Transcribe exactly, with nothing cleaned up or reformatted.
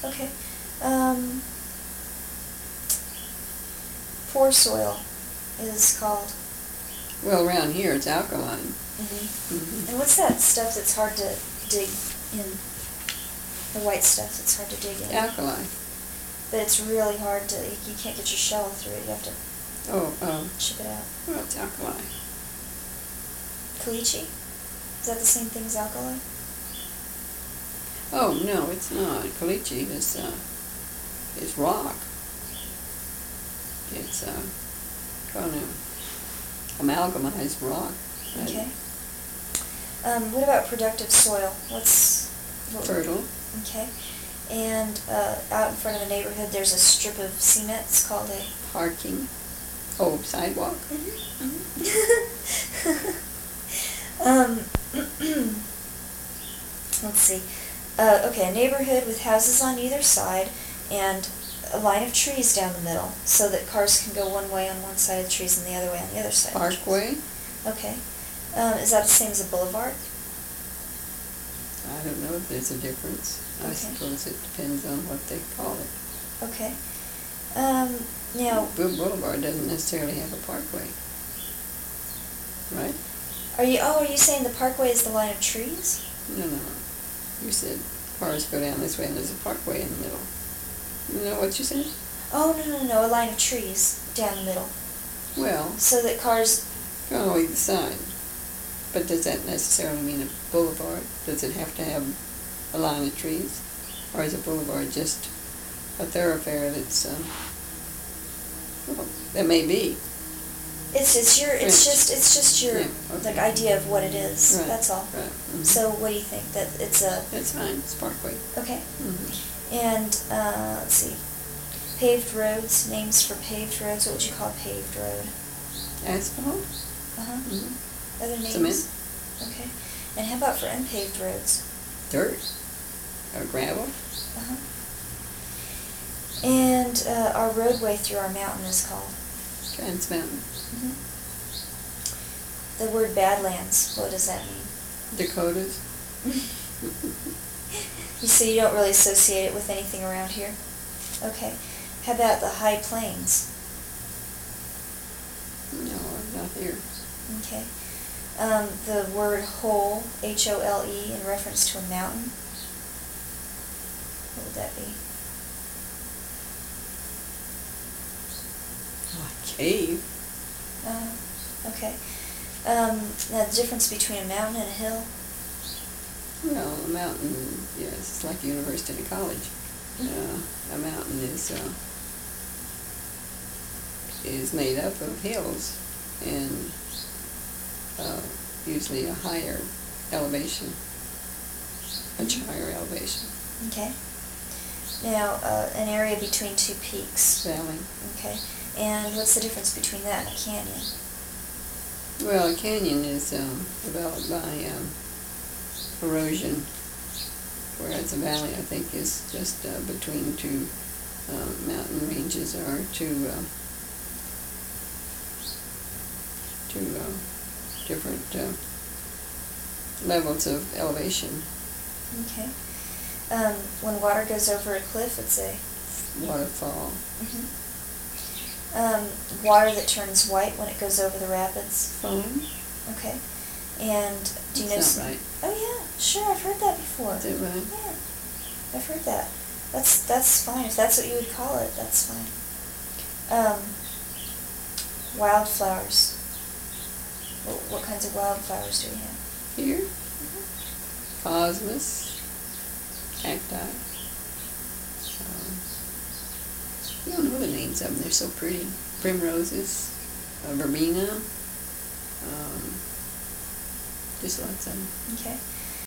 Okay. Um, poor soil is called. Well, around here it's alkaline. Mm-hmm. Mm-hmm. And what's that stuff that's hard to dig in? The white stuff that's hard to dig in. Alkali. But it's really hard to, you can't get your shovel through it. You have to Oh, um, chip it out. well, it's alkali. Caliche? Is that the same thing as alkali? Oh, no, it's not. Caliche is, uh, is rock. It's, uh, kind of amalgamized rock. Okay. Um, what about productive soil? What's... What Fertile. Okay. And uh, out in front of the neighborhood there's a strip of cement. It's called a... Parking. Oh, sidewalk. Mm-hmm. um, let's see. Uh, okay, a neighborhood with houses on either side and a line of trees down the middle so that cars can go one way on one side of the trees and the other way on the other side. Parkway. Okay. Um, is that the same as a boulevard? I don't know if there's a difference. I Okay. suppose it depends on what they call it. Okay. Um, now, Boo Boulevard doesn't necessarily have a parkway, right? are you? Oh, are you saying the parkway is the line of trees? No, no, no. You said cars go down this way and there's a parkway in the middle. You know what you said? Oh no no no! A line of trees down the middle, Well, so that cars. go on either side. But does that necessarily mean a boulevard? Does it have to have a line of trees? Or is a boulevard just a thoroughfare that's, um, well, that may be. It's it's your it's Right. just it's just your Yeah, okay. like idea of what it is. Right, That's all. Right. mhm. So what do you think that it's a That's fine, it's parkway. okay? Mm-hmm. And uh, let's see, paved roads. Names for paved roads. What would you call a paved road? Asphalt? Uh huh. Mm-hmm. Other names. Cement. Okay. And how about for unpaved roads? Dirt? Or gravel? Uh huh. And uh, our roadway through our mountain is called. Trans Mountain. Mm-hmm. The word Badlands. What does that mean? Dakotas? You see, you don't really associate it with anything around here. Okay. How about the high plains? No, not here. Okay. Um, the word hole, H O L E, in reference to a mountain. What would that be? Oh, a cave? Uh, okay. Um, now the difference between a mountain and a hill. Well, a mountain, yes, it's like a university and a college. Uh, a mountain is, uh, is made up of hills and uh, usually a higher elevation, much higher elevation. Okay. Now, uh, an area between two peaks. Valley. Okay. And what's the difference between that and a canyon? Well, a canyon is um, developed by um, erosion, whereas a valley, I think, is just uh, between two uh, mountain ranges or two uh, two uh, different uh, levels of elevation. Okay. Um, when water goes over a cliff, it's a... Waterfall. Mm-hmm. Um, water that turns white when it goes over the rapids. Foam? Okay. And do you know... That's some- not right. Oh yeah, sure, I've heard that before. Is that right? Yeah, I've heard that. That's that's fine. If that's what you would call it, that's fine. Um, wildflowers. What, what kinds of wildflowers do we have? Here? Mm-hmm. Cosmos. Cacti. Um, you don't know the names of them. They're so pretty. Primroses. Uh, verbena. Um, just lots of them. Okay.